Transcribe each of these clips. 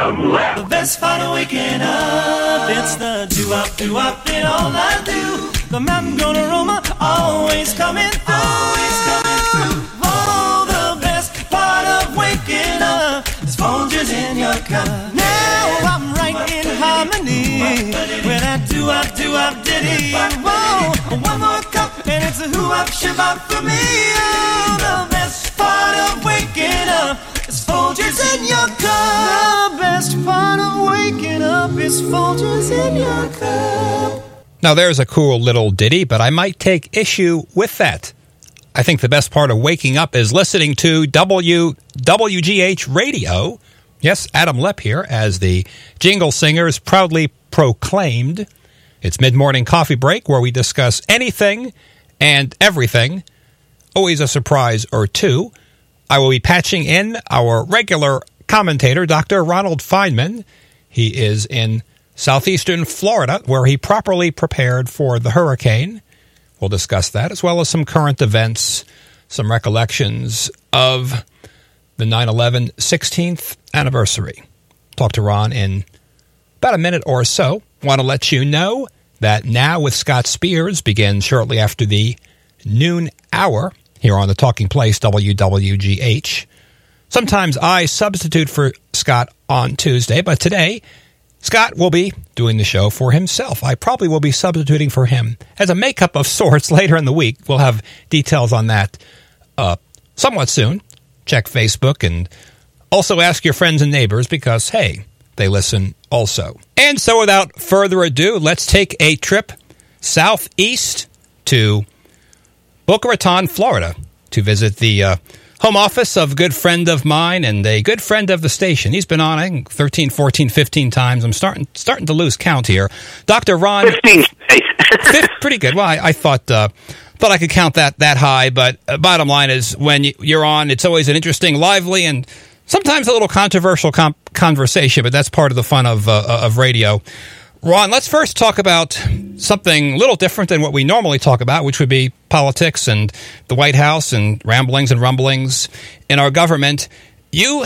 Adam Left. The best part of waking up, it's the do-up in all I do. The mountain grown aroma always coming through. Oh, the best part of waking up is Folgers in your cup. Now I'm right in harmony with that do-up ditty. Whoa, one more cup and it's a who-up shabbat for me. Oh, the best part of waking up is Folgers in your cup. The best part of waking up is Folgers in your cup. Now there's a cool little ditty, but I might take issue with that. I think the best part of waking up is listening to WGH Radio. Yes, Adam Lepp here, as the Jingle Singers proudly proclaimed. It's Mid-Morning Coffee Break, where we discuss anything and everything, always a surprise or two. I will be patching in our regular commentator, Dr. Ronald Feynman. He is in southeastern Florida, where he properly prepared for the hurricane. We'll discuss that, as well as some current events, some recollections of the 9/11 16th anniversary. Talk to Ron in about a minute or so. Want to let you know that Now with Scott Spears begins shortly after the noon hour here on the Talking Place, WWGH. Sometimes I substitute for Scott on Tuesday, but today Scott will be doing the show for himself. I probably will be substituting for him as a makeup of sorts later in the week. We'll have details on that somewhat soon. Check Facebook and also ask your friends and neighbors because, hey, they listen also. And so without further ado, let's take a trip southeast to Boca Raton, Florida, to visit the home office of a good friend of mine and a good friend of the station. He's been on, I think, 13, 14, 15 times. I'm starting to lose count here. Dr. Ron... 15. Pretty good. Well, I thought I could count that high, but bottom line is when you're on, it's always an interesting, lively, and sometimes a little controversial conversation, but that's part of the fun of radio. Ron, let's first talk about something a little different than what we normally talk about, which would be politics and the White House and ramblings and rumblings in our government. You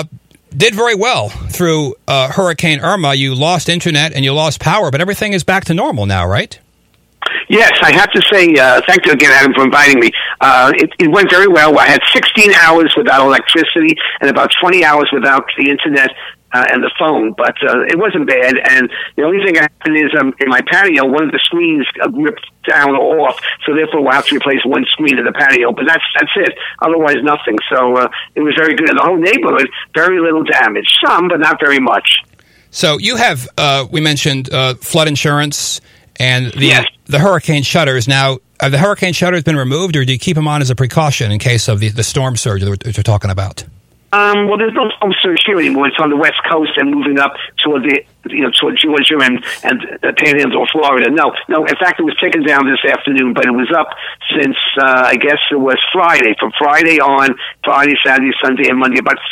did very well through Hurricane Irma. You lost internet and you lost power, but everything is back to normal now, right? Yes, I have to say thank you again, Adam, for inviting me. It went very well. I had 16 hours without electricity and about 20 hours without the internet and the phone, but it wasn't bad. And the only thing that happened is in my patio, one of the screens ripped down or off, so therefore we'll have to replace one screen in the patio. But that's it. Otherwise, nothing. So it was very good. And the whole neighborhood, very little damage. Some, but not very much. So you have, we mentioned flood insurance and yes. The hurricane shutters. Now, have the hurricane shutters been removed, or do you keep them on as a precaution in case of the storm surge that we're talking about? Well, there's no storm surge here anymore. It's on the West Coast and moving up toward toward Georgia and the Panhandle of Florida. No. In fact, it was taken down this afternoon, but it was up since I guess it was Friday. From Friday on, Friday, Saturday, Sunday, and Monday. About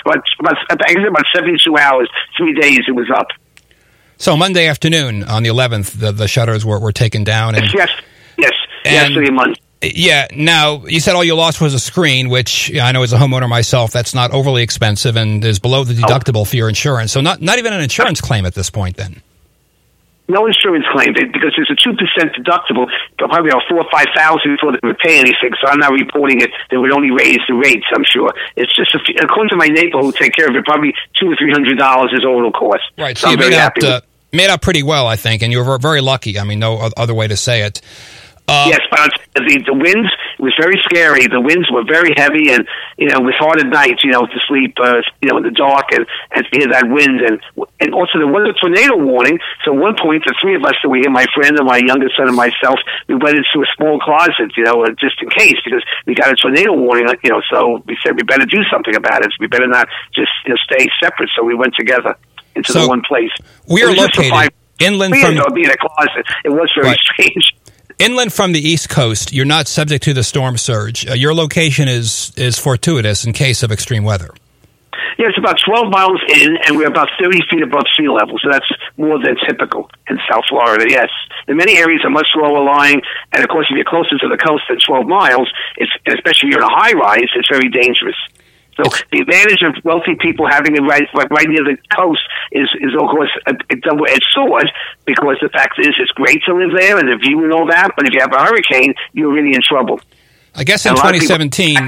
72 hours, 3 days. It was up. So Monday afternoon on the 11th, the shutters were taken down. And, yes, yesterday Monday. Yeah. Now, you said all you lost was a screen, which I know as a homeowner myself, that's not overly expensive and is below the deductible for your insurance. So not even an insurance claim at this point then. No insurance claim because there's a 2% deductible, probably about $4,000 or $5,000 before they would pay anything. So I'm not reporting it. They would only raise the rates, I'm sure. It's just, according to my neighbor who take care of it, probably $200 or $300 is all it'll cost. Right. So you made out pretty well, I think, and you were very lucky. I mean, no other way to say it. Yes, but the winds, it was very scary. The winds were very heavy, and it was hard at night, to sleep, in the dark, and to hear that wind, and also there was a tornado warning. So at one point, the three of us that were here, my friend and my youngest son and myself, we went into a small closet, just in case, because we got a tornado warning, So we said we better do something about it. We better not just stay separate. So we went together into the one place. We are located inland from being in a closet. It was very strange. Inland from the East Coast, you're not subject to the storm surge. Your location is fortuitous in case of extreme weather. Yeah, it's about 12 miles in, and we're about 30 feet above sea level, so that's more than typical in South Florida, yes. In many areas are much lower lying, and of course, if you're closer to the coast than 12 miles, especially if you're in a high-rise, it's very dangerous. So the advantage of wealthy people having it right near the coast is of course a double-edged sword, because the fact is it's great to live there and the view and all that, but if you have a hurricane, you're really in trouble. I guess in 2017,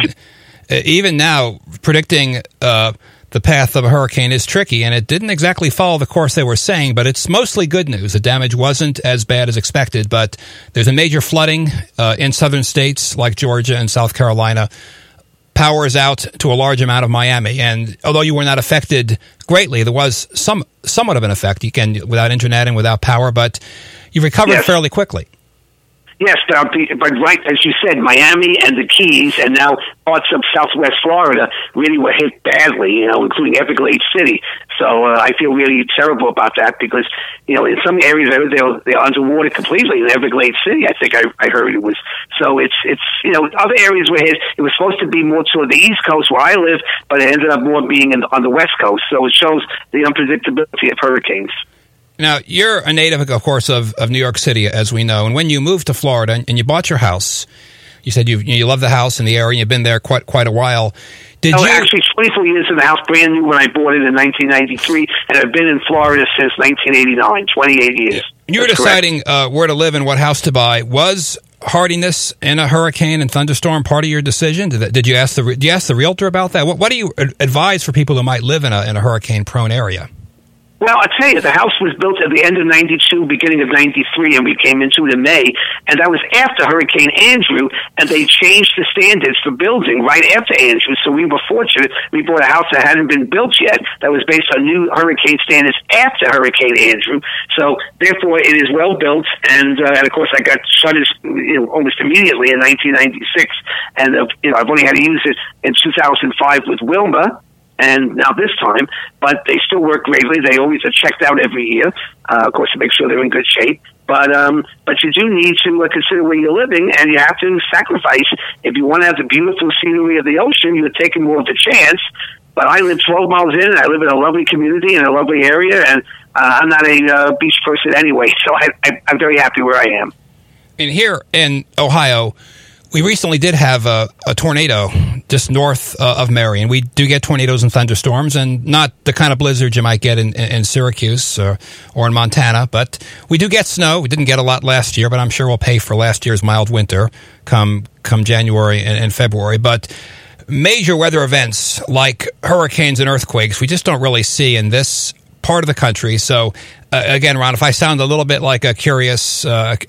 even now, predicting the path of a hurricane is tricky, and it didn't exactly follow the course they were saying, but it's mostly good news. The damage wasn't as bad as expected, but there's a major flooding in southern states like Georgia and South Carolina. Power is out to a large amount of Miami, and although you were not affected greatly, there was somewhat of an effect, without internet and without power, but you recovered fairly quickly. Yes, but right, as you said, Miami and the Keys and now parts of southwest Florida really were hit badly, including Everglades City. So I feel really terrible about that because, in some areas they're underwater completely. In Everglades City, I think I heard it was. So it's other areas were hit. It was supposed to be more toward the East Coast where I live, but it ended up more being on the West Coast. So it shows the unpredictability of hurricanes. Now, you're a native, of course, of New York City, as we know. And when you moved to Florida and you bought your house, you said you love the house and the area. You've been there quite a while. Actually, 24 years in the house, brand new when I bought it in 1993, and I've been in Florida since 1989, 28 years. You were deciding where to live and what house to buy. Was hardiness in a hurricane and thunderstorm part of your decision? Did you ask the realtor about that? What do you advise for people who might live in a hurricane-prone area? Well, I'll tell you, the house was built at the end of 92, beginning of 93, and we came into it in May, and that was after Hurricane Andrew, and they changed the standards for building right after Andrew, so we were fortunate. We bought a house that hadn't been built yet that was based on new hurricane standards after Hurricane Andrew, so therefore it is well built, and of course I got shutters almost immediately in 1996, and I've only had to use it in 2005 with Wilma, and now this time, but they still work greatly. They always are checked out every year, of course, to make sure they're in good shape. But you do need to consider where you're living, and you have to sacrifice. If you want to have the beautiful scenery of the ocean, you're taking more of a chance. But I live 12 miles in, and I live in a lovely community in a lovely area, and I'm not a beach person anyway, so I'm very happy where I am. And here in Ohio, we recently did have a tornado just north of Marion. We do get tornadoes and thunderstorms, and not the kind of blizzard you might get in Syracuse or in Montana, but we do get snow. We didn't get a lot last year, but I'm sure we'll pay for last year's mild winter come January and February. But major weather events like hurricanes and earthquakes, we just don't really see in this part of the country. So again, Ron, if I sound a little bit like a curious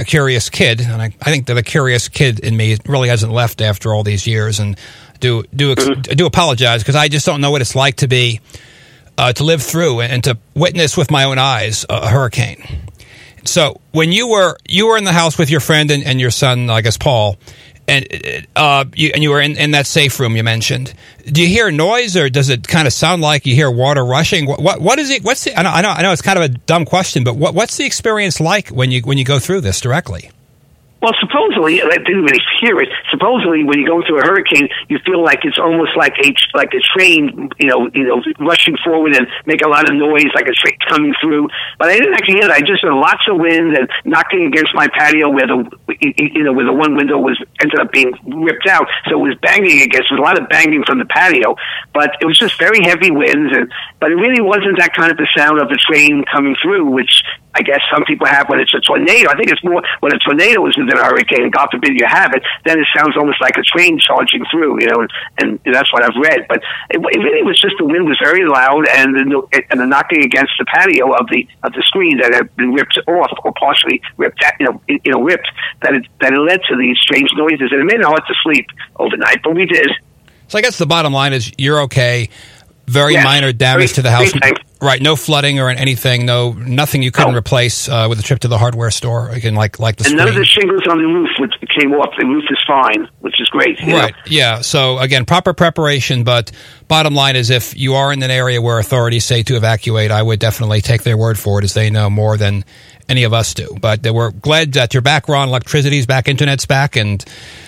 kid, and I think that the curious kid in me really hasn't left after all these years, and do apologize, because I just don't know what it's like to live through and to witness with my own eyes a hurricane. So when you were in the house with your friend and your son, I guess Paul, and you were in that safe room you mentioned, do you hear noise, or does it kind of sound like you hear water rushing? What is it? I know it's kind of a dumb question, but what's the experience like when you go through this directly? Well, supposedly, I didn't really hear it. Supposedly, when you go through a hurricane, you feel like it's almost like a train, rushing forward and make a lot of noise, like a train coming through. But I didn't actually hear that. I just heard lots of wind and knocking against my patio where the one window ended up being ripped out. So it was banging against. There was a lot of banging from the patio, but it was just very heavy winds. But it really wasn't that kind of the sound of a train coming through, which I guess some people have when it's a tornado. I think it's more when a tornado is within a hurricane, and God forbid you have it, then it sounds almost like a train charging through, and that's what I've read. But it really was just the wind was very loud, and the knocking against the patio of the screen that had been ripped off or partially ripped, ripped, that it led to these strange noises, and it made it hard to sleep overnight, but we did. So I guess the bottom line is you're okay. Very minor damage to the house. Right, no flooding or anything, nothing you couldn't replace with a trip to the hardware store, again, like the screen. And none of the shingles on the roof came off. The roof is fine, which is great. Right, yeah. So, again, proper preparation, but bottom line is if you are in an area where authorities say to evacuate, I would definitely take their word for it, as they know more than any of us do. But we're glad that you're back, Ron. Electricity's back, Internet's back, and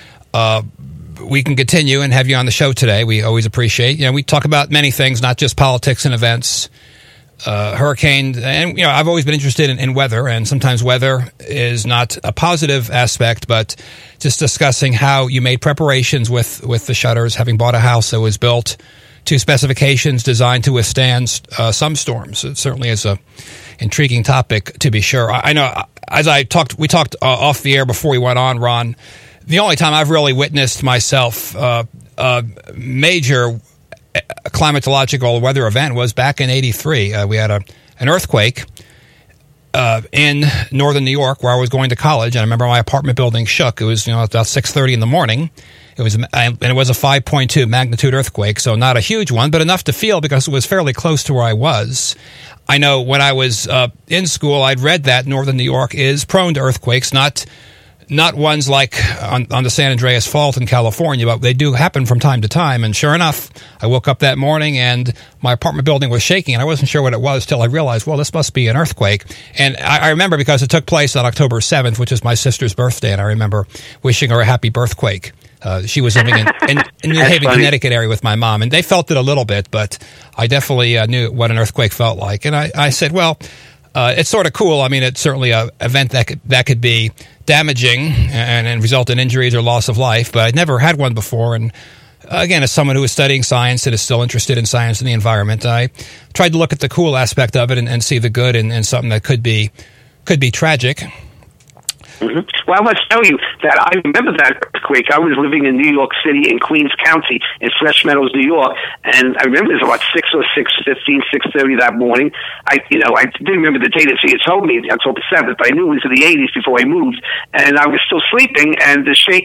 we can continue and have you on the show today. We always appreciate. We talk about many things, not just politics and events. Hurricanes, and I've always been interested in weather, and sometimes weather is not a positive aspect, but just discussing how you made preparations with the shutters, having bought a house that was built to specifications designed to withstand some storms. It certainly is a intriguing topic, to be sure. I know, as we talked off the air before we went on, Ron, the only time I've really witnessed myself a major climatological weather event was back in '83. We had an earthquake in northern New York where I was going to college, and I remember my apartment building shook. It was about 6:30 in the morning. It was a 5.2 magnitude earthquake, so not a huge one, but enough to feel because it was fairly close to where I was. I know when I was in school, I'd read that northern New York is prone to earthquakes, not ones like on the San Andreas Fault in California, but they do happen from time to time. And sure enough, I woke up that morning and my apartment building was shaking, and I wasn't sure what it was till I realized, well, this must be an earthquake. And I remember because it took place on October 7th, which is my sister's birthday, and I remember wishing her a happy birthquake. She was living in New Haven, Connecticut area with my mom, and they felt it a little bit, but I definitely knew what an earthquake felt like. And I said, well, it's sort of cool. I mean, it's certainly an event that could be damaging and result in injuries or loss of life, but I'd never had one before. And again, as someone who is studying science and is still interested in science and the environment, I tried to look at the cool aspect of it and see the good in something that could be tragic. Mm-hmm. Well, let's tell you that I remember that earthquake. I was living in New York City in Queens County in Fresh Meadows, New York, and I remember it was about 6 or 6:15, 6:30 that morning. I didn't remember the date that she had told me, October 7th, but I knew it was in the 80s before I moved, and I was still sleeping, and the quake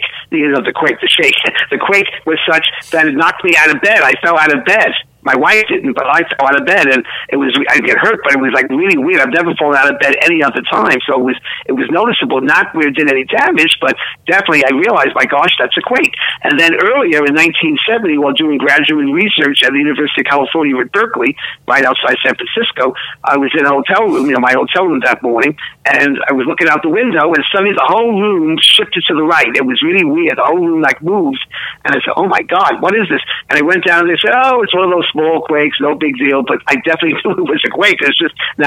was such that it knocked me out of bed. I fell out of bed. My wife didn't, but I fell out of bed, and I get hurt, but it was like really weird. I've never fallen out of bed any other time, so it was noticeable. Not where it did any damage, but definitely I realized, my gosh, that's a quake. And then earlier in 1970, while doing graduate research at the University of California at Berkeley, right outside San Francisco, I was in a hotel room, my hotel room that morning, and I was looking out the window, and suddenly the whole room shifted to the right. It was really weird. The whole room moved, and I said, "Oh my God, what is this?" And I went down, and they said, "Oh, it's one of those small quakes, no big deal." But I definitely knew it was a quake. It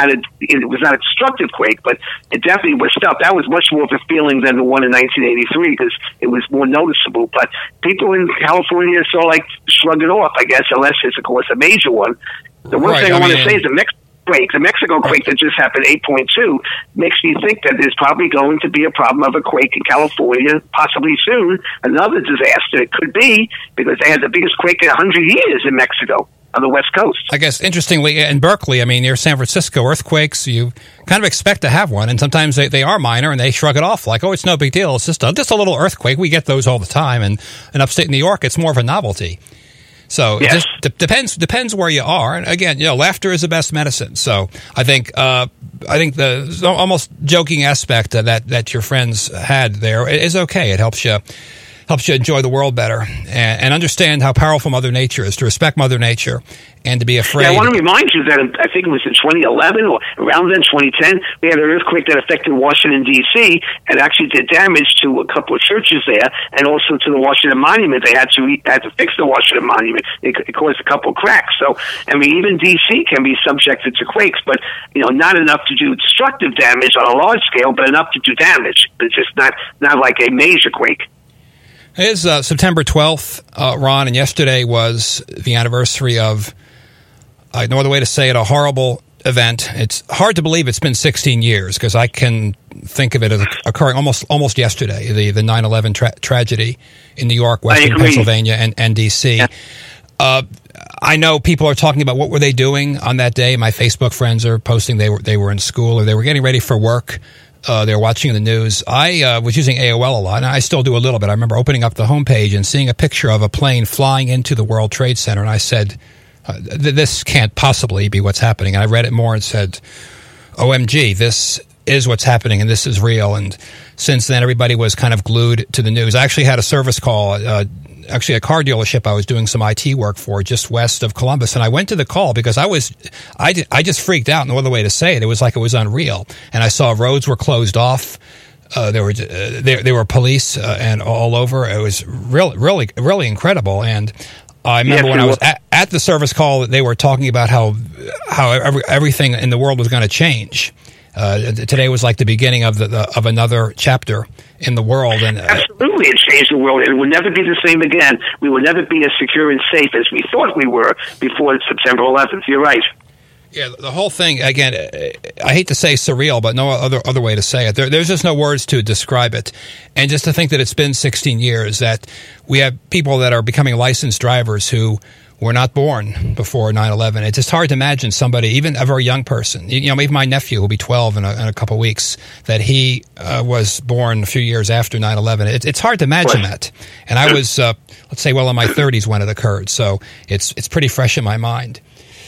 was not a destructive quake, but it definitely was stuff. That was much more of a feeling than the one in 1983 because it was more noticeable. But people in California sort of shrug it off, I guess, unless it's, of course, a major one. The one thing I want to say is the Mexico quake that just happened, 8.2, makes me think that there's probably going to be a problem of a quake in California, possibly soon. Another disaster it could be, because they had the biggest quake in 100 years in Mexico on the West Coast. I guess, interestingly, in Berkeley, near San Francisco, earthquakes, you kind of expect to have one, and sometimes they are minor, and they shrug it off like, oh, it's no big deal. It's just a little earthquake. We get those all the time, and in upstate New York, it's more of a novelty. So yes. It just depends where you are. And again, laughter is the best medicine. So I think the almost joking aspect that your friends had there is okay. It helps you enjoy the world better and understand how powerful Mother Nature is, to respect Mother Nature and to be afraid. Yeah, I want to remind you that I think it was in 2011 or around then, 2010, we had an earthquake that affected Washington, D.C. and actually did damage to a couple of churches there and also to the Washington Monument. They had to fix the Washington Monument. It caused a couple of cracks. So, even D.C. can be subjected to quakes, but, not enough to do destructive damage on a large scale, but enough to do damage. But it's just not like a major quake. It is September 12th, Ron, and yesterday was the anniversary of, no other way to say it, a horrible event. It's hard to believe it's been 16 years because I can think of it as occurring almost yesterday, the 9/11 tragedy in New York, Western Pennsylvania, and D.C. Yeah. I know people are talking about what were they doing on that day. My Facebook friends are posting they were in school or they were getting ready for work. They were watching the news. I was using AOL a lot, and I still do a little bit. I remember opening up the homepage and seeing a picture of a plane flying into the World Trade Center, and I said, this can't possibly be what's happening. And I read it more and said, OMG, this is what's happening, and this is real. And since then, everybody was kind of glued to the news. I actually had a service call, actually a car dealership I was doing some IT work for just west of Columbus, and I went to the call because I just freaked out. No other way to say it. It was like it was unreal. And I saw roads were closed off. There were police and all over. It was really incredible. And I remember when I was at the service call, they were talking about how everything in the world was going to change. Today was like the beginning of of another chapter in the world. And absolutely, it changed the world. It will never be the same again. We will never be as secure and safe as we thought we were before September 11th. You're right. Yeah, the whole thing, again, I hate to say surreal, but no other way to say it. There's just no words to describe it. And just to think that it's been 16 years, that we have people that are becoming licensed drivers who were not born before 9/11. It's just hard to imagine somebody, even a very young person, even my nephew, who'll be 12 in a couple of weeks, that he was born a few years after 9/11. It's hard to imagine that. And I was, let's say, well in my 30s when it occurred, so it's pretty fresh in my mind.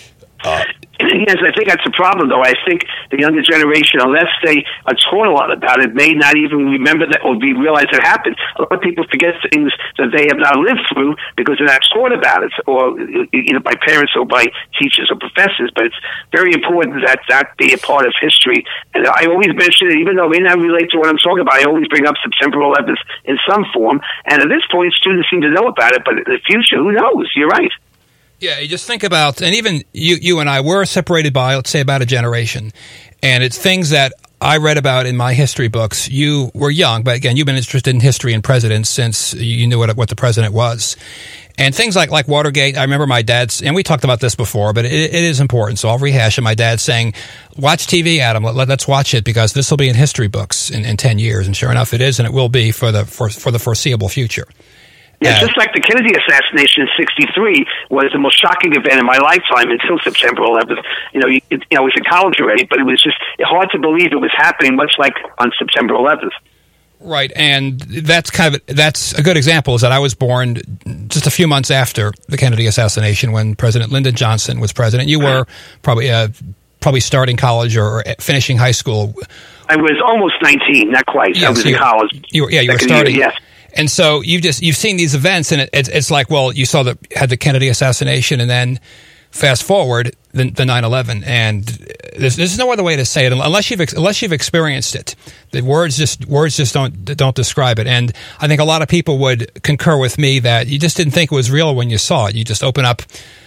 Yes, I think that's the problem, though. I think the younger generation, unless they are taught a lot about it, may not even remember that or realize it happened. A lot of people forget things that they have not lived through because they're not taught about it, or either by parents or by teachers or professors. But it's very important that that be a part of history. And I always mention it, even though it may not relate to what I'm talking about. I always bring up September 11th in some form. And at this point, students seem to know about it. But in the future, who knows? You're right. Yeah, you just think about, and even you and I were separated by, let's say, about a generation. And it's things that I read about in my history books. You were young, but again, you've been interested in history and presidents since you knew what the president was. And things like Watergate, I remember my dad's, and we talked about this before, but it is important, so I'll rehash it. My dad saying, watch TV, Adam, let's watch it, because this will be in history books in 10 years. And sure enough, it is, and it will be for the foreseeable future. Yeah, just like the Kennedy assassination in '63 was the most shocking event in my lifetime until September 11th. I was in college already, but it was just hard to believe it was happening, much like on September 11th. Right, and that's a good example. Is that I was born just a few months after the Kennedy assassination, when President Lyndon Johnson was president. You were probably starting college or finishing high school. I was almost 19, not quite. Yes, I was in college. You were starting. Yes. And so you've seen these events, and it's like, well, you had the Kennedy assassination, and then fast forward the 9/11, and there's no other way to say it unless you've experienced it. The words just don't describe it. And I think a lot of people would concur with me that you just didn't think it was real when you saw it. You just open up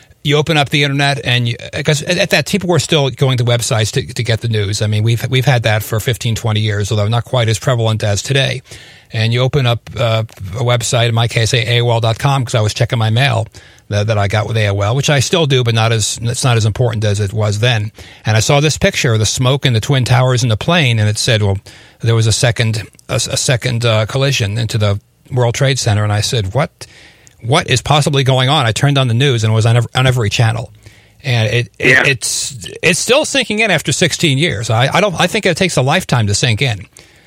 the internet, and because at that people were still going to websites to get the news. I mean, we've had that for 15, 20 years, although not quite as prevalent as today. And you open up a website, in my case, AOL.com, because I was checking my mail that I got with AOL, which I still do, but it's not as important as it was then. And I saw this picture of the smoke and the Twin Towers and the plane, and it said, well, there was a second collision into the World Trade Center. And I said, what is possibly going on? I turned on the news, and it was on every channel. And it's still sinking in after 16 years. I think it takes a lifetime to sink in.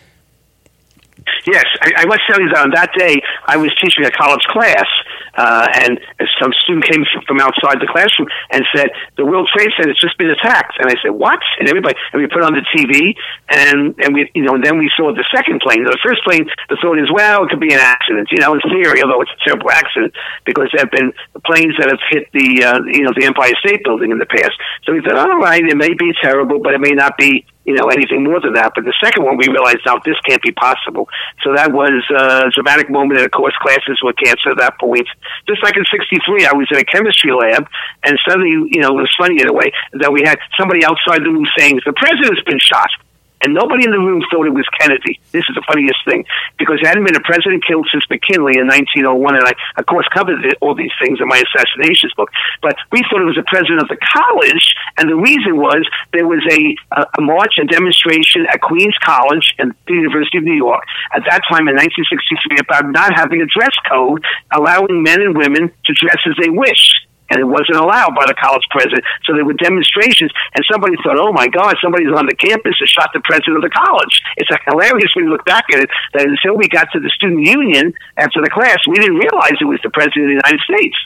Yes, I must tell you that on that day, I was teaching a college class, and some student came from outside the classroom and said, the World Trade Center has just been attacked. And I said, what? And we put on the TV, and then we saw the second plane. The first plane, the thought is, well, it could be an accident, in theory, although it's a terrible accident, because there have been planes that have hit the Empire State Building in the past. So we thought, all right, it may be terrible, but it may not be anything more than that. But the second one, we realized, now this can't be possible. So that was a dramatic moment, and of course, classes were canceled at that point. Just like in '63, I was in a chemistry lab, and suddenly, it was funny in a way, that we had somebody outside the room saying, the president's been shot. And nobody in the room thought it was Kennedy. This is the funniest thing, because there hadn't been a president killed since McKinley in 1901, and I, of course, covered all these things in my assassinations book. But we thought it was the president of the college, and the reason was there was a march and demonstration at Queens College and the University of New York at that time in 1963 about not having a dress code, allowing men and women to dress as they wish. And it wasn't allowed by the college president. So there were demonstrations, and somebody thought, oh, my God, somebody's on the campus and shot the president of the college. It's hilarious when you look back at it, that until we got to the student union after the class, we didn't realize it was the president of the United States.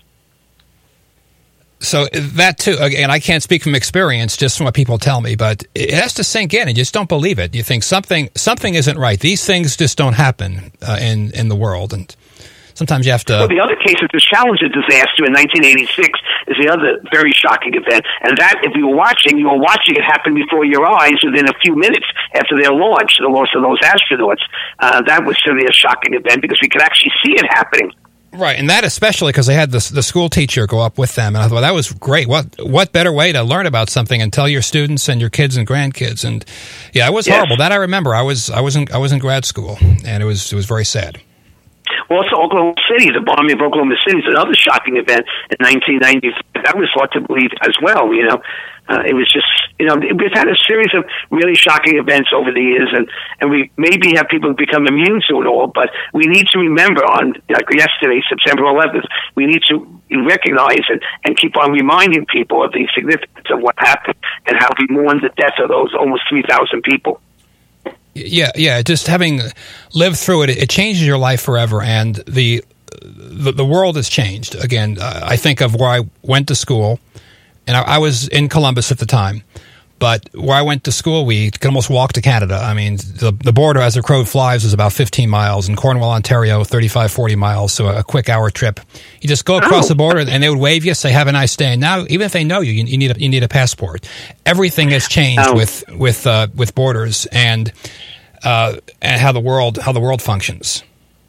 So that, too, again, I can't speak from experience, just from what people tell me, but it has to sink in, and you just don't believe it. You think something isn't right. These things just don't happen in the world, and sometimes you have to... Well, the other case is the Challenger disaster in 1986 is the other very shocking event. And that, if you were watching it happen before your eyes within a few minutes after their launch, the loss of those astronauts. That was certainly a shocking event because we could actually see it happening. Right, and that especially because they had the school teacher go up with them, and I thought that was great. What better way to learn about something and tell your students and your kids and grandkids? And yeah, it was horrible. That I remember. I was in grad school, and it was very sad. Also, Oklahoma City, the bombing of Oklahoma City is another shocking event in 1995. That was hard to believe as well. It was just, we've had a series of really shocking events over the years, and we maybe have people become immune to it all, but we need to remember like yesterday, September 11th, we need to recognize and keep on reminding people of the significance of what happened and how we mourn the death of those almost 3,000 people. Yeah. Just having lived through it, it changes your life forever, and the world has changed. Again, I think of where I went to school, and I was in Columbus at the time, but where I went to school, we could almost walk to Canada. I mean, the border, as the crow flies, is about 15 miles. In Cornwall, Ontario, 35, 40 miles, so a quick hour trip. You just go across the border, and they would wave you, say, "Have a nice day." And now, even if they know you, you need a passport. Everything has changed with borders and how the world functions.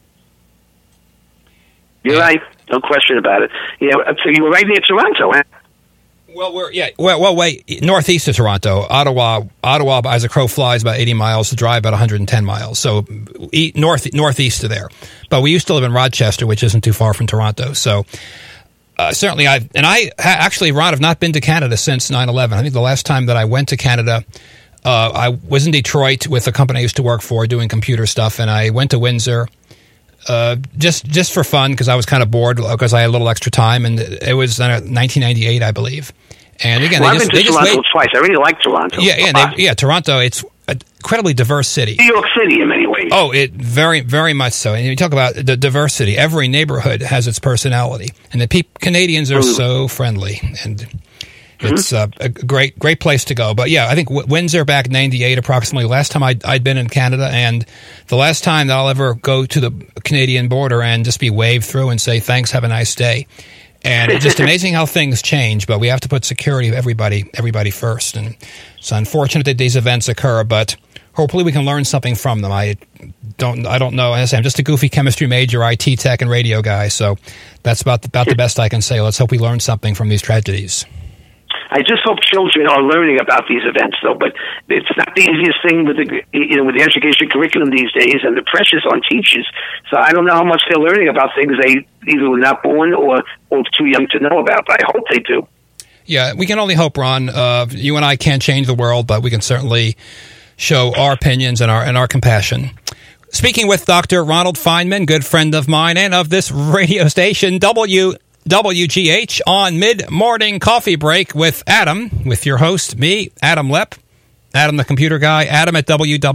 You're right, no question about it. So you were right near Toronto, huh? Well, wait, northeast of Toronto, Ottawa, as a crow flies, about 80 miles to drive, about 110 miles. So northeast of there. But we used to live in Rochester, which isn't too far from Toronto. So certainly, actually, Ron, have not been to Canada since 9/11. I think the last time that I went to Canada, I was in Detroit with a company I used to work for doing computer stuff, and I went to Windsor. Just for fun, because I was kind of bored because I had a little extra time, and it was 1998, I believe. And again, I've been to Toronto twice. I really like Toronto. Toronto. It's an incredibly diverse city. New York City, in many ways. Oh, it very, very much so. And you talk about the diversity. Every neighborhood has its personality, and the Canadians are so friendly, and it's a great place to go. But yeah, I think Windsor back in 98, approximately, last time I'd been in Canada, and the last time that I'll ever go to the Canadian border and just be waved through and say, "Thanks, have a nice day." And it's just amazing how things change, but we have to put security of everybody first. And it's unfortunate that these events occur, but hopefully we can learn something from them. I don't know. As I say, I'm just a goofy chemistry major, IT tech, and radio guy, so that's about the best I can say. Let's hope we learn something from these tragedies. I just hope children are learning about these events, though. But it's not the easiest thing with the education curriculum these days, and the pressures on teachers. So I don't know how much they're learning about things they either were not born or too young to know about. But I hope they do. Yeah, we can only hope, Ron. You and I can't change the world, but we can certainly show our opinions and our compassion. Speaking with Dr. Ronald Feynman, good friend of mine and of this radio station, WGH, on Mid-Morning Coffee Break with Adam, with your host, me, Adam Lepp, Adam the computer guy, Adam at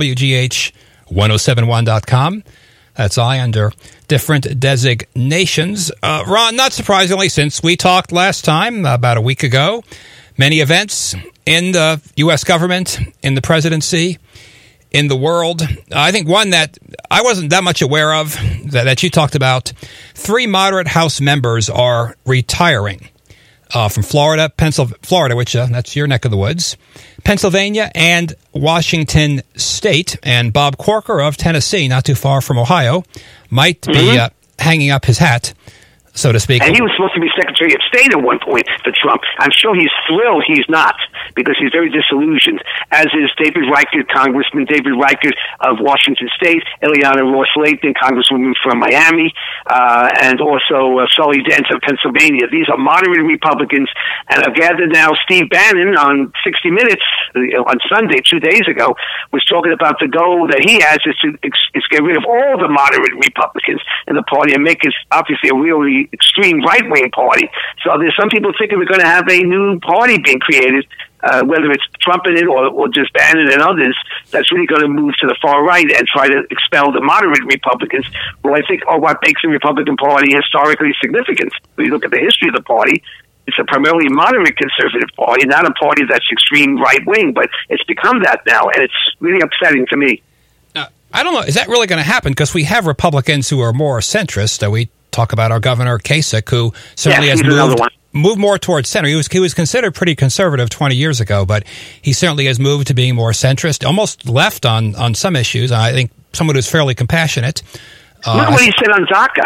WWGH1071.com. That's I under different designations. Ron, not surprisingly, since we talked last time, about a week ago, many events in the U.S. government, in the presidency, in the world. I think one that I wasn't that much aware of, that you talked about, 3 moderate House members are retiring from Florida, which that's your neck of the woods, Pennsylvania, and Washington State. And Bob Corker of Tennessee, not too far from Ohio, might be hanging up his hat, so to speak. And he was supposed to be Secretary of State at one point for Trump. I'm sure he's thrilled he's not, because he's very disillusioned, as is David Reichert, Congressman David Reichert of Washington State, Ileana Ross-Layton, Congresswoman from Miami, and also Sully Dent of Pennsylvania. These are moderate Republicans, and I've gathered now Steve Bannon on 60 Minutes on Sunday, 2 days ago, was talking about the goal that he has is to get rid of all the moderate Republicans in the party and make it obviously a really extreme right-wing party. So there's some people thinking we're going to have a new party being created, whether it's Trump in it or just Bannon and others, that's really going to move to the far right and try to expel the moderate Republicans, who I think are what makes the Republican Party historically significant. When you look at the history of the party, it's a primarily moderate conservative party, not a party that's extreme right-wing, but it's become that now, and it's really upsetting to me. I don't know. Is that really going to happen? Because we have Republicans who are more centrist. We talk about our Governor Kasich, who certainly has moved more towards center. He was considered pretty conservative 20 years ago, but he certainly has moved to being more centrist, almost left on some issues. I think someone who's fairly compassionate. Look what he said on DACA.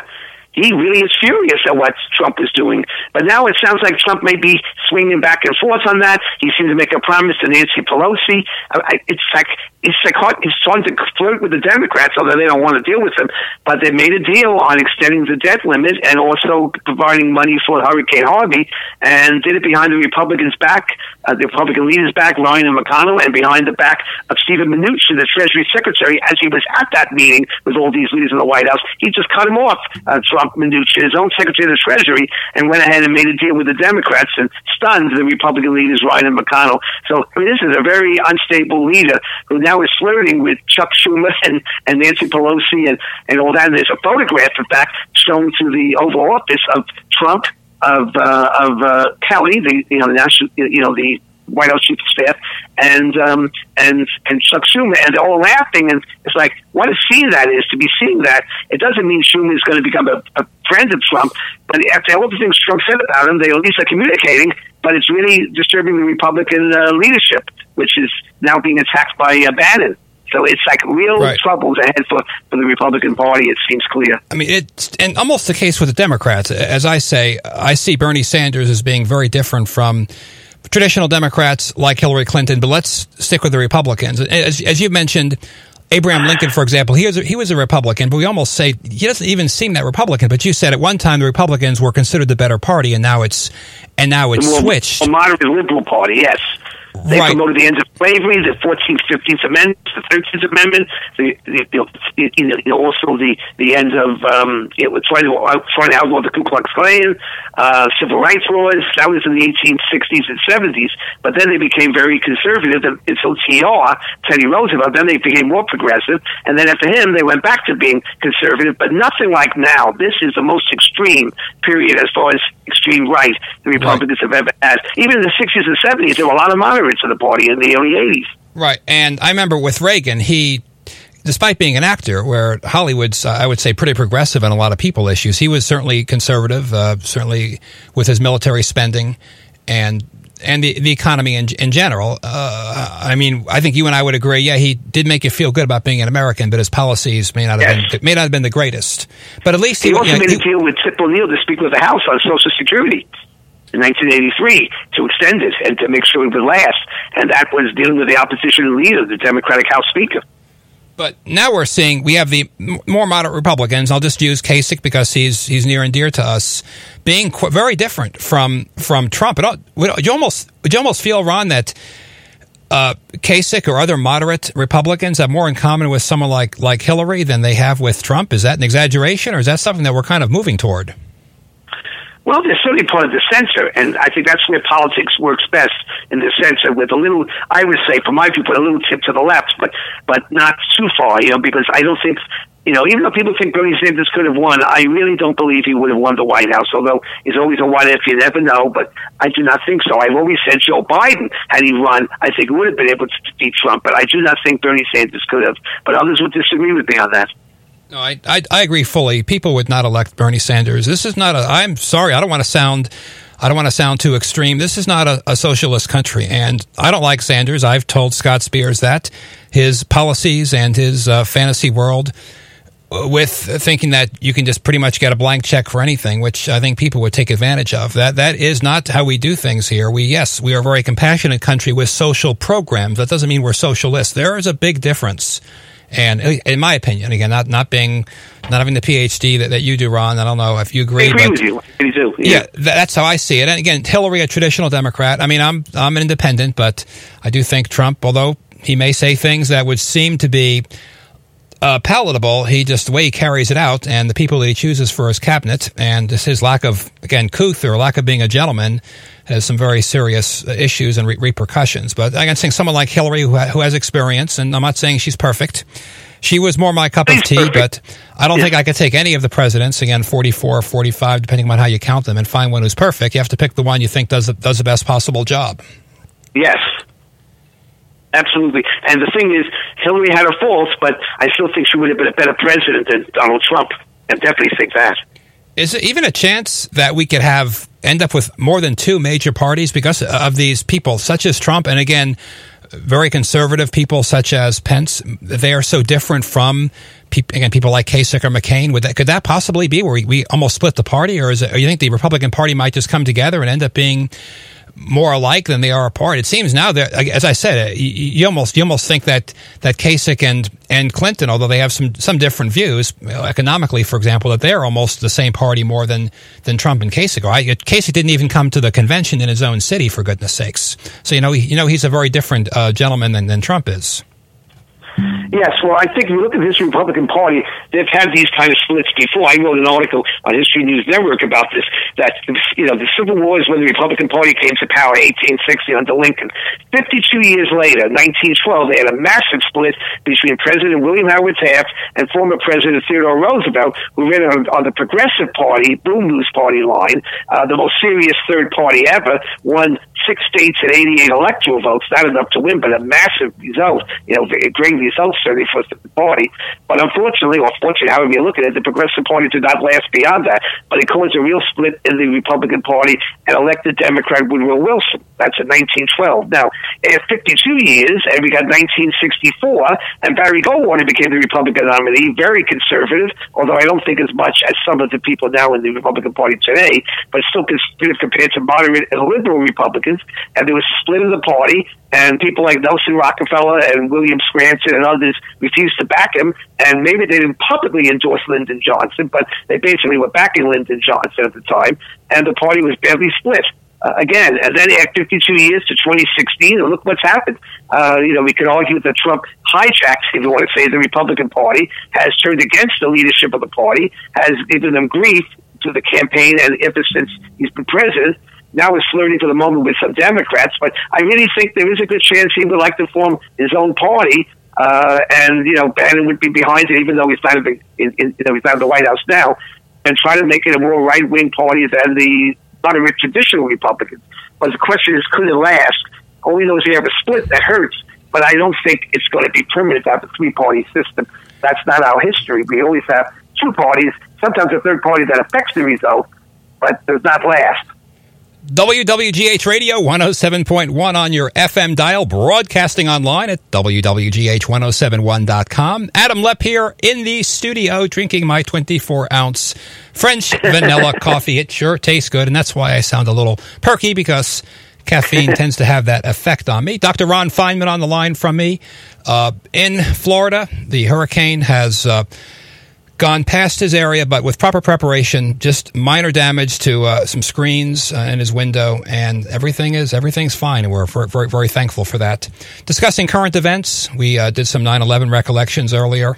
he really is furious at what Trump is doing. But now it sounds like Trump may be swinging back and forth on that. He seemed to make a promise to Nancy Pelosi. It's starting to flirt with the Democrats, although they don't want to deal with them. But they made a deal on extending the debt limit and also providing money for Hurricane Harvey, and did it behind the Republicans' back, the Republican leaders' back, Ryan and McConnell, and behind the back of Stephen Mnuchin, the Treasury Secretary, as he was at that meeting with all these leaders in the White House. He just cut him off, Trump, Mnuchin, his own Secretary of the Treasury, and went ahead and made a deal with the Democrats and stunned the Republican leaders, Ryan and McConnell. So, I mean, this is a very unstable leader who now is flirting with Chuck Schumer and Nancy Pelosi and all that. And there's a photograph, in fact, shown to the Oval Office of Trump, of Kelly, the White House Chief of Staff, and Chuck Schumer, and they're all laughing, and it's like, what a scene that is, to be seeing that. It doesn't mean Schumer is going to become a friend of Trump, but after all the things Trump said about him, they at least are communicating, but it's really disturbing the Republican leadership, which is now being attacked by Bannon. So it's like real troubles ahead for the Republican Party, it seems clear. I mean, it's and almost the case with the Democrats. As I say, I see Bernie Sanders as being very different from traditional Democrats like Hillary Clinton, but let's stick with the Republicans. As you mentioned, Abraham Lincoln, for example, he was a Republican, but we almost say he doesn't even seem that Republican. But you said at one time the Republicans were considered the better party, and now it's switched. A moderate liberal party, yes. They promoted the end of slavery, the 14th, 15th Amendments, the 13th Amendment, also the end of trying to outlaw the Ku Klux Klan, civil rights laws. That was in the 1860s and 70s. But then they became very conservative until Teddy Roosevelt. Then they became more progressive, and then after him, they went back to being conservative. But nothing like now. This is the most extreme period as far as extreme right the Republicans have ever had. Even in the 60s and 70s, there were a lot of moderates of the party in the early 80s. Right, and I remember with Reagan, he, despite being an actor, where Hollywood's, I would say, pretty progressive on a lot of people issues, he was certainly conservative, certainly with his military spending and the economy in general. I mean, I think you and I would agree, he did make you feel good about being an American, but his policies may not have been the greatest. But at least he also made a deal with Tip O'Neill, the Speaker of the House, on Social Security in 1983 to extend it and to make sure it would last. And that was dealing with the opposition leader, the Democratic House Speaker. But now we're seeing we have the more moderate Republicans. I'll just use Kasich because he's near and dear to us, being very different from Trump. Would you almost feel, Ron, that Kasich or other moderate Republicans have more in common with someone like Hillary than they have with Trump? Is that an exaggeration, or is that something that we're kind of moving toward? Well, they're certainly part of the center, and I think that's where politics works best, in the center, with a little, I would say, from my viewpoint, a little tip to the left, but not too far, because I don't think, even though people think Bernie Sanders could have won, I really don't believe he would have won the White House, although he's always a what if, you never know, but I do not think so. I've always said Joe Biden, had he run, I think would have been able to defeat Trump, but I do not think Bernie Sanders could have, but others would disagree with me on that. No, I agree fully. People would not elect Bernie Sanders. This is not I'm sorry, I don't want to sound too extreme. This is not a socialist country, and I don't like Sanders. I've told Scott Spears that. His policies and his fantasy world with thinking that you can just pretty much get a blank check for anything, which I think people would take advantage of. That is not how we do things here. We are a very compassionate country with social programs. That doesn't mean we're socialists. There is a big difference. And in my opinion, again, not having the PhD that you do, Ron, I don't know if you agree. I agree with you. I do. Yeah, that's how I see it. And again, Hillary, a traditional Democrat. I mean, I'm an independent, but I do think Trump, although he may say things that would seem to be palatable, the way he carries it out, and the people that he chooses for his cabinet, and just his lack of, again, couth or lack of being a gentleman, has some very serious issues and repercussions. But I can think someone like Hillary, who has experience, and I'm not saying she's perfect. She was more my cup of tea, but I don't think I could take any of the presidents, again, 44, 45, depending on how you count them, and find one who's perfect. You have to pick the one you think does the best possible job. Yes. Absolutely. And the thing is, Hillary had her faults, but I still think she would have been a better president than Donald Trump. I definitely think that. Is there even a chance that we could end up with more than two major parties because of these people, such as Trump? And again, very conservative people such as Pence, they are so different from people like Kasich or McCain. Could that possibly be where we almost split the party, or you think the Republican Party might just come together and end up being more alike than they are apart? It seems now that, as I said, you almost think that Kasich and Clinton, although they have some different views economically, for example, that they're almost the same party more than Trump and Kasich are. Kasich didn't even come to the convention in his own city, for goodness sakes. So he's a very different gentleman than Trump is. Yes, well, I think if you look at this Republican Party, they've had these kind of splits before. I wrote an article on History News Network about this, that, the Civil War is when the Republican Party came to power in 1860 under Lincoln. 52 years later, 1912, they had a massive split between President William Howard Taft and former President Theodore Roosevelt, who ran on the Progressive Party, Boom Loose Party line, the most serious third party ever, won 6 states and 88 electoral votes, not enough to win, but a massive result, a great result certainly for the party. But unfortunately, or fortunately, however you look at it, the Progressive Party did not last beyond that. But it caused a real split in the Republican Party and elected Democrat Woodrow Wilson. That's in 1912. Now, after 52 years, and we got 1964, and Barry Goldwater became the Republican nominee, very conservative, although I don't think as much as some of the people now in the Republican Party today, but still conservative compared to moderate and liberal Republicans. And there was a split in the party, and people like Nelson Rockefeller and William Scranton and others refused to back him, and maybe they didn't publicly endorse Lyndon Johnson, but they basically were backing Lyndon Johnson at the time, and the party was badly split. Again, and then after 52 years to 2016, and look what's happened. We could argue that Trump hijacked, if you want to say, the Republican Party, has turned against the leadership of the party, has given them grief to the campaign, and ever since he's been president. Now he's flirting for the moment with some Democrats, but I really think there is a good chance he would like to form his own party, and Bannon would be behind it, even though he's not he's not in the White House now, and try to make it a more right-wing party than the moderate traditional Republicans. But the question is, could it last? Only knows we have a split that hurts, but I don't think it's going to be permanent to have a three-party system. That's not our history. We always have two parties, sometimes a third party that affects the result, but does not last. WWGH Radio 107.1 on your FM dial, broadcasting online at WWGH1071.com. Adam Lepp here in the studio, drinking my 24-ounce French vanilla coffee. It sure tastes good, and that's why I sound a little perky, because caffeine tends to have that effect on me. Dr. Ron Feinman on the line from me. In Florida, the hurricane has gone past his area, but with proper preparation, just minor damage to some screens in his window, and everything's fine, and we're very, very thankful for that. Discussing current events, we did some 9/11 recollections earlier.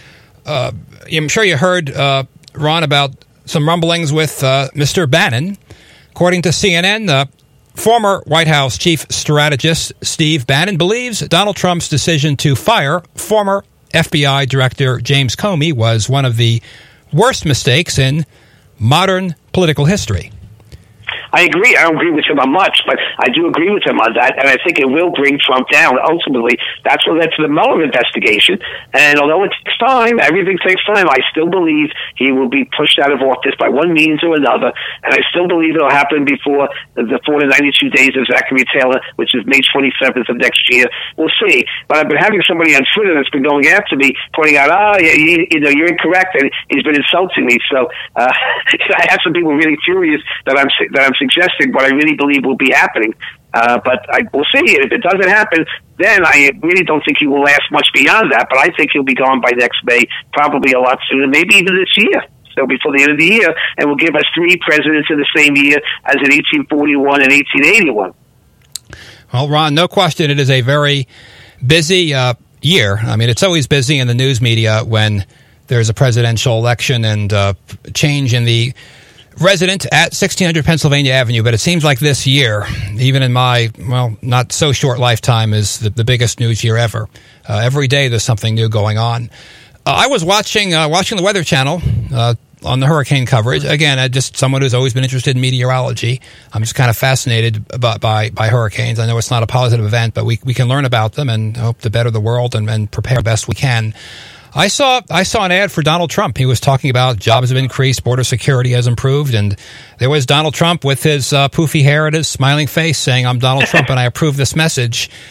I'm sure you heard, Ron, about some rumblings with Mr. Bannon. According to CNN, former White House chief strategist Steve Bannon believes Donald Trump's decision to fire former FBI Director James Comey was one of the worst mistakes in modern political history. I agree. I don't agree with him on much, but I do agree with him on that, and I think it will bring Trump down. Ultimately, that's what led to the Mueller investigation, and although it takes time, everything takes time, I still believe he will be pushed out of office by one means or another, and I still believe it'll happen before the 492 days of Zachary Taylor, which is May 27th of next year. We'll see. But I've been having somebody on Twitter that's been going after me, pointing out, you're incorrect, and he's been insulting me. So I have some people really furious that I'm suggesting what I really believe will be happening. But we'll see. If it doesn't happen, then I really don't think he will last much beyond that. But I think he'll be gone by next May, probably a lot sooner, maybe even this year. So before the end of the year, and will give us 3 presidents in the same year as in 1841 and 1881. Well, Ron, no question it is a very busy year. I mean, it's always busy in the news media when there's a presidential election and change in the resident at 1600 Pennsylvania Avenue, but it seems like this year, even in my, not so short lifetime, is the biggest news year ever. Every day there's something new going on. I was watching the Weather Channel on the hurricane coverage. Again, just someone who's always been interested in meteorology. I'm just kind of fascinated by hurricanes. I know it's not a positive event, but we can learn about them and hope to better the world and prepare the best we can. I saw an ad for Donald Trump. He was talking about jobs have increased, border security has improved, and there was Donald Trump with his poofy hair and his smiling face saying, "I'm Donald Trump and I approve this message."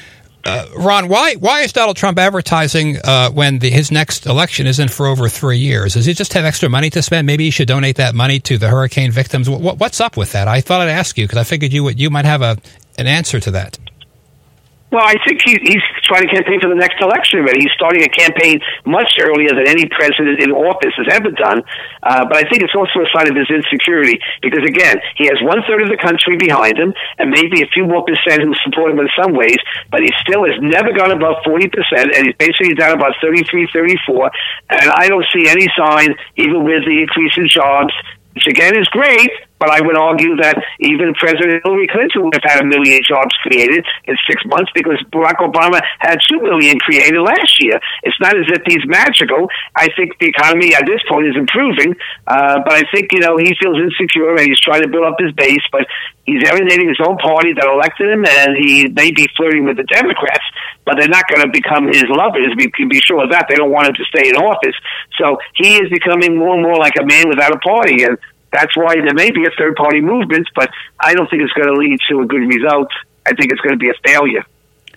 Ron, why is Donald Trump advertising when his next election isn't for over 3 years? Does he just have extra money to spend? Maybe he should donate that money to the hurricane victims. What's up with that? I thought I'd ask you because I figured you might have an answer to that. Well, I think he's trying to campaign for the next election already. He's starting a campaign much earlier than any president in office has ever done. But I think it's also a sign of his insecurity because, again, he has 1/3 of the country behind him and maybe a few more percent who support him in some ways, but he still has never gone above 40%, and he's basically down about 33, 34. And I don't see any sign, even with the increase in jobs, which again is great, but I would argue that even President Hillary Clinton would have had 1 million jobs created in 6 months because Barack Obama had 2 million created last year. It's not as if he's magical. I think the economy at this point is improving, but I think, he feels insecure and he's trying to build up his base, but he's alienating his own party that elected him, and he may be flirting with the Democrats, but they're not going to become his lovers. We can be sure of that. They don't want him to stay in office. So he is becoming more and more like a man without a party, and that's why there may be a third-party movement, but I don't think it's going to lead to a good result. I think it's going to be a failure.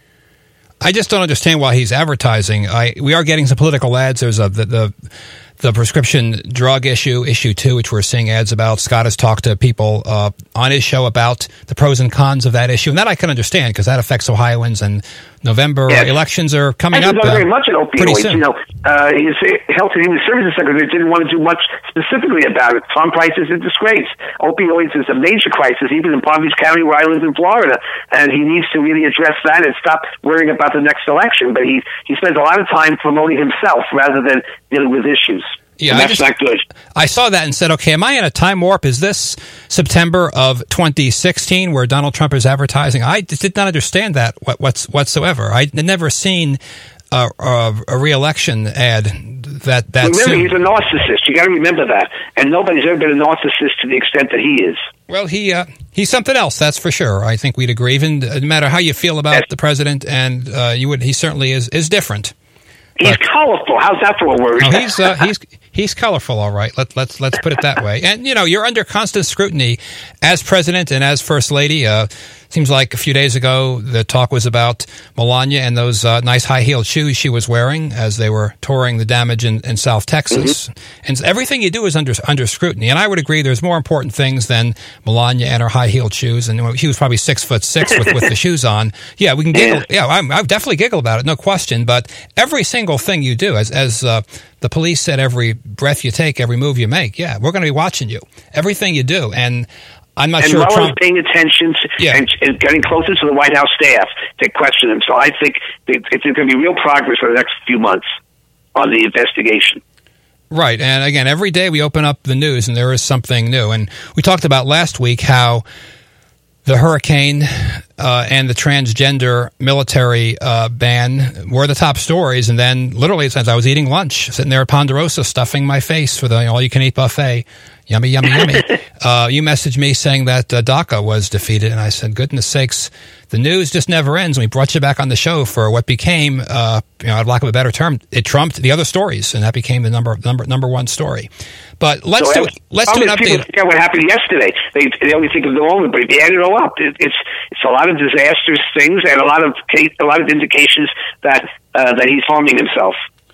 I just don't understand why he's advertising. We are getting some political ads. There's the prescription drug issue 2, which we're seeing ads about. Scott has talked to people on his show about the pros and cons of that issue, and that I can understand because that affects Ohioans, and November elections are coming up. Not very much at opioids. His Health and Human Services Secretary didn't want to do much specifically about it. Farm prices is a disgrace. Opioids is a major crisis, even in Palm Beach County, where I live in Florida, and he needs to really address that and stop worrying about the next election. But he spends a lot of time promoting himself rather than dealing with issues. Yeah, and that's not good. I saw that and said, okay, am I in a time warp? Is this September of 2016 where Donald Trump is advertising? I just did not understand that whatsoever. I'd never seen a re-election ad that remember, soon. He's a narcissist. You got to remember that. And nobody's ever been a narcissist to the extent that he is. Well, he's something else, that's for sure. I think we'd agree. Even no matter how you feel about the president, and he certainly is different. He's colorful. How's that for a word? No, he's colorful, all right. Let's put it that way. And you're under constant scrutiny as president and as first lady. Seems like a few days ago the talk was about Melania and those nice high-heeled shoes she was wearing as they were touring the damage in South Texas. Mm-hmm. And everything you do is under scrutiny. And I would agree there's more important things than Melania and her high-heeled shoes. And she was probably 6'6" with the shoes on. Yeah, we can giggle. Yeah, I definitely giggle about it, no question. But every single thing you do, as the police said, every breath you take, every move you make, yeah, we're going to be watching you. Everything you do. And I'm not sure Mueller's paying attention and getting closer to the White House staff to question him. So I think it's going to be real progress for the next few months on the investigation. Right. And again, every day we open up the news and there is something new. And we talked about last week how the hurricane and the transgender military ban were the top stories. And then literally, since I was eating lunch, sitting there at Ponderosa, stuffing my face for the all-you-can-eat buffet, yummy, yummy, yummy. You messaged me saying that DACA was defeated. And I said, goodness sakes, the news just never ends. And we brought you back on the show for what became, for lack of a better term, it trumped the other stories. And that became the number one story. But let's do an update. People forget what happened yesterday. They only think of the moment, but if you add it all up, it's a lot of disastrous things and a lot of indications that he's harming himself.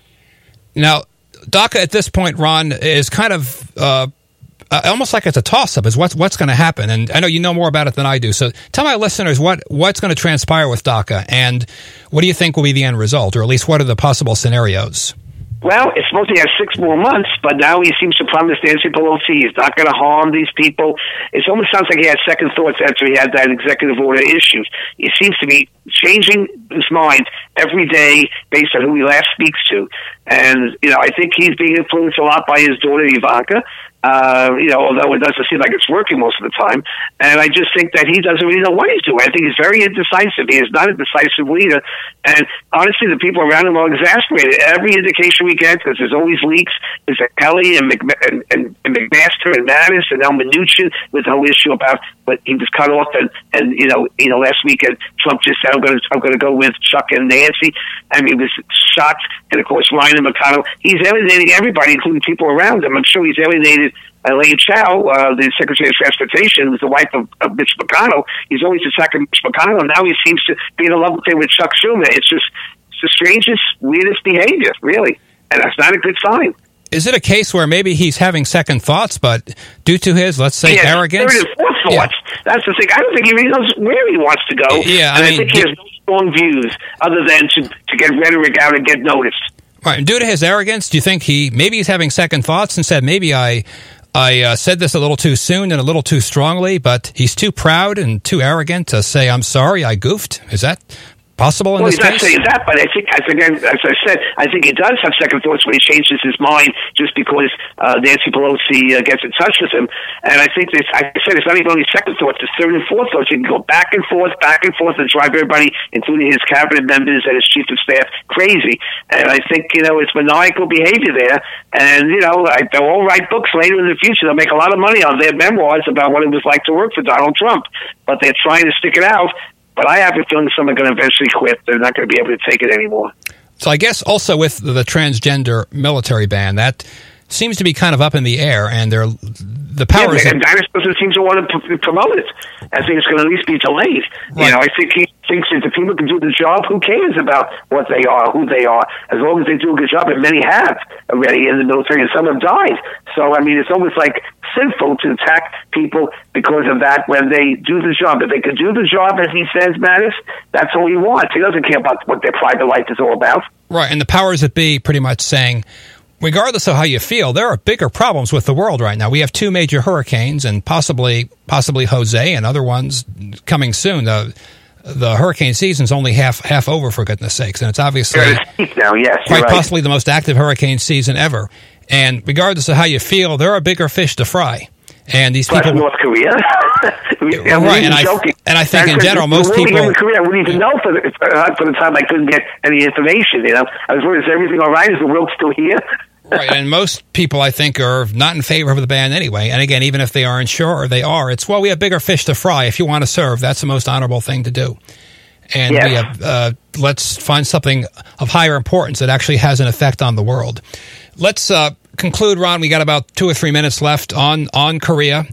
Now, DACA at this point, Ron, is kind of almost like it's a toss-up. Is what's going to happen? And I know you know more about it than I do. So tell my listeners what's going to transpire with DACA, and what do you think will be the end result, or at least what are the possible scenarios? Well, it's supposed to have 6 more months, but now he seems to promise Nancy Pelosi he's not going to harm these people. It almost sounds like he had second thoughts after he had that executive order issued. He seems to be changing his mind every day based on who he last speaks to. And, I think he's being influenced a lot by his daughter, Ivanka. Although it doesn't seem like it's working most of the time. And I just think that he doesn't really know what he's doing. I think he's very indecisive. He is not a decisive leader. And honestly, the people around him are exasperated. Every indication we get, because there's always leaks, is that Kelly and McMaster and Mattis and now Mnuchin with the whole issue about what he was cut off and last weekend Trump just said, I'm going to go with Chuck and Nancy. I mean, he was shocked. And of course, Ryan and McConnell, he's alienating everybody, including people around him. I'm sure he's alienated Elaine Chao, the Secretary of Transportation, who's the wife of Mitch McConnell. He's always attacking Mitch McConnell. Now he seems to be in a love affair with Chuck Schumer. It's the strangest, weirdest behavior, really. And that's not a good sign. Is it a case where maybe he's having second thoughts, but due to his, let's say, arrogance? Third and fourth thoughts. Yeah. That's the thing. I don't think he really knows where he wants to go. Yeah, I think he has no strong views other than to get rhetoric out and get noticed. Right. And due to his arrogance, do you think he's having second thoughts and said, maybe I said this a little too soon and a little too strongly, but he's too proud and too arrogant to say, I'm sorry, I goofed? Is that possible in this case? Well, he's not saying that, but I think, as I said, I think he does have second thoughts when he changes his mind just because Nancy Pelosi gets in touch with him. And I think it's not even only second thoughts, it's third and fourth thoughts. He can go back and forth, and drive everybody, including his cabinet members and his chief of staff, crazy. And I think, it's maniacal behavior there. And, they'll all write books later in the future. They'll make a lot of money on their memoirs about what it was like to work for Donald Trump. But they're trying to stick it out. But I have a feeling some are going to eventually quit. They're not going to be able to take it anymore. So I guess also with the transgender military ban, that seems to be kind of up in the air, and the powers... Yeah, and Dennis doesn't seem to want to promote it. I think it's going to at least be delayed. Right. I think he thinks that the people can do the job. Who cares about what they are, who they are, as long as they do a good job, and many have already in the military, and some have died. So, it's almost like sinful to attack people because of that when they do the job. If they can do the job, as he says, Mattis, that's all he wants. He doesn't care about what their private life is all about. Right, and the powers that be pretty much saying, regardless of how you feel, there are bigger problems with the world right now. We have 2 major hurricanes and possibly Jose and other ones coming soon. The hurricane season's only half over, for goodness sakes, and it's obviously quite possibly the most active hurricane season ever. And regardless of how you feel, there are bigger fish to fry. And these people, North Korea, right? And I think in general, most people in Korea, I wouldn't even know for the time I couldn't get any information. I was wondering, is everything all right? Is the world still here? Right, and most people, I think, are not in favor of the ban anyway. And again, even if they aren't sure, or they are, it's, we have bigger fish to fry. If you want to serve, that's the most honorable thing to do. And we have, let's find something of higher importance that actually has an effect on the world. Let's conclude, Ron. We got about 2 or 3 minutes left on Korea.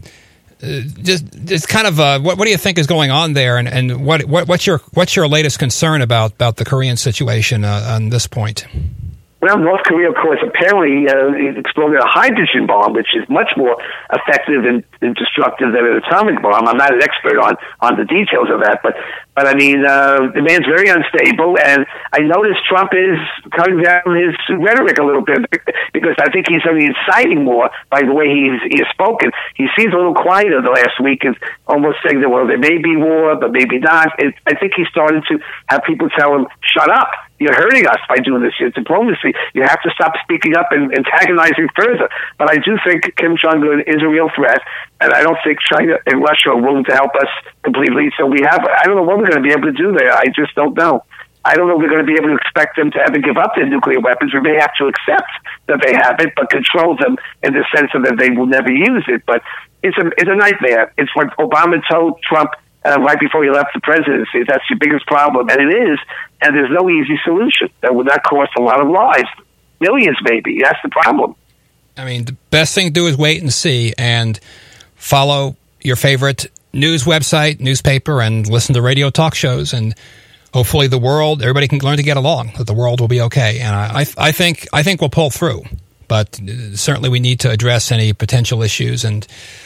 Just kind of, what do you think is going on there, and what's your latest concern about the Korean situation on this point? Well, North Korea, of course, apparently exploded a hydrogen bomb, which is much more effective and destructive than an atomic bomb. I'm not an expert on the details of that, but the man's very unstable, and I noticed Trump is cutting down his rhetoric a little bit because I think he's only inciting more by the way he has spoken. He seems a little quieter the last week and almost saying that, well, there may be war, but maybe not. I think he's starting to have people tell him, shut up. You're hurting us by doing this. It's diplomacy. You have to stop speaking up and antagonizing further. But I do think Kim Jong-un is a real threat, and I don't think China and Russia are willing to help us completely. So I don't know what we're going to be able to do there. I just don't know. I don't know if we're going to be able to expect them to ever give up their nuclear weapons. We may have to accept that they have it, but control them in the sense of that they will never use it. But it's a nightmare. It's what Obama told Trump right before he left the presidency. That's your biggest problem, and it is. And there's no easy solution. That would not cost a lot of lives. Millions, maybe. That's the problem. The best thing to do is wait and see and follow your favorite news website, newspaper, and listen to radio talk shows. And hopefully everybody can learn to get along, that the world will be okay. And I think we'll pull through. But certainly we need to address any potential issues, and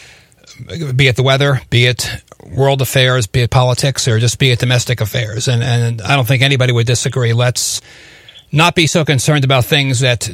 be it the weather, be it world affairs, be it politics, or just be it domestic affairs. And I don't think anybody would disagree. Let's not be so concerned about things that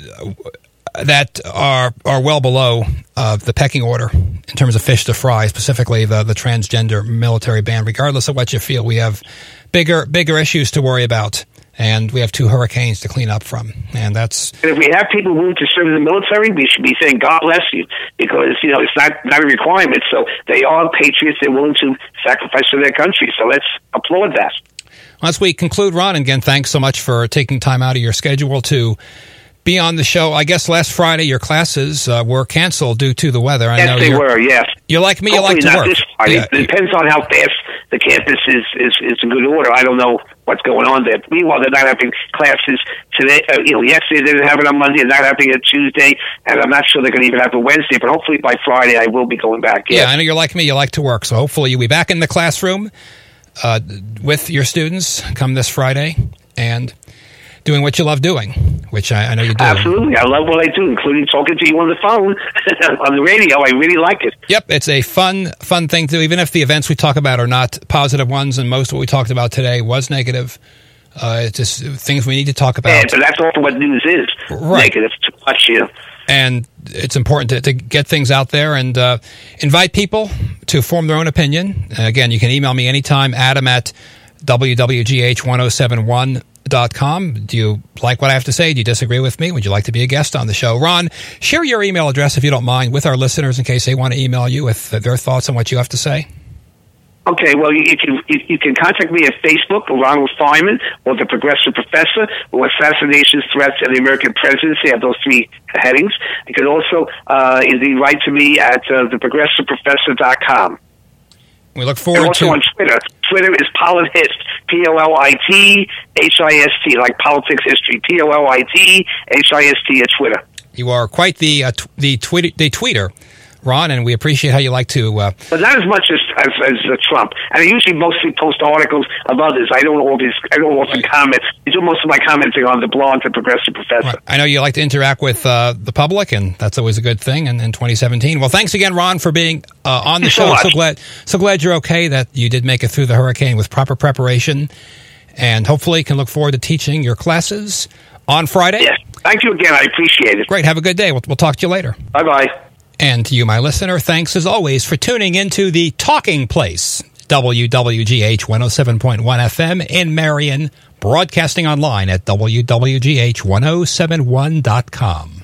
are well below the pecking order in terms of fish to fry, specifically the transgender military ban. Regardless of what you feel, we have bigger issues to worry about. And we have 2 hurricanes to clean up from. And if we have people willing to serve in the military, we should be saying, God bless you, because, it's not a requirement. So they are patriots. They're willing to sacrifice for their country. So let's applaud that. As we conclude, Ron, again, thanks so much for taking time out of your schedule to be on the show. I guess last Friday your classes were canceled due to the weather. I know they were, yes. You're like me, Hopefully you like to not work. This Friday. Yeah. It depends on how fast the campus is in good order. I don't know what's going on there. Meanwhile, they're not having classes today. Yesterday they didn't have it on Monday. They're not having it Tuesday, and I'm not sure they're going to even have it Wednesday. But hopefully by Friday, I will be going back. Yes. Yeah, I know you're like me. You like to work, so hopefully you'll be back in the classroom with your students come this Friday and doing what you love doing, which I know you do. Absolutely. I love what I do, including talking to you on the phone, on the radio. I really like it. Yep, it's a fun thing to do, even if the events we talk about are not positive ones, and most of what we talked about today was negative. It's just things we need to talk about. Yeah, but that's also what news is. Right. Negative too much, And it's important to get things out there and invite people to form their own opinion. Again, you can email me anytime, Adam at WWGH1071.com. Do you like what I have to say? Do you disagree with me? Would you like to be a guest on the show? Ron, share your email address, if you don't mind, with our listeners in case they want to email you with their thoughts on what you have to say. Okay, well, you can contact me at Facebook, Ronald Fineman, or The Progressive Professor, or Assassinations, Threats, and the American Presidency. I have those three headings. You can also indeed write to me at theprogressiveprofessor.com. We look forward and also to... on Twitter. Twitter is Polithist, Polithist, like politics history, Polithist at Twitter. You are quite the tweeter, Ron, and we appreciate how you like to... but not as much as Trump. And I usually mostly post articles of others. I don't often comment. I do most of my commenting on the blog, The Progressive Professor. Right. I know you like to interact with the public, and that's always a good thing in 2017. Well, thanks again, Ron, for being on the show. So glad you're okay, that you did make it through the hurricane with proper preparation, and hopefully can look forward to teaching your classes on Friday. Yes. Thank you again. I appreciate it. Great. Have a good day. We'll talk to you later. Bye-bye. And to you, my listener, thanks as always for tuning into the Talking Place, WWGH 107.1 FM in Marion, broadcasting online at WWGH1071.com.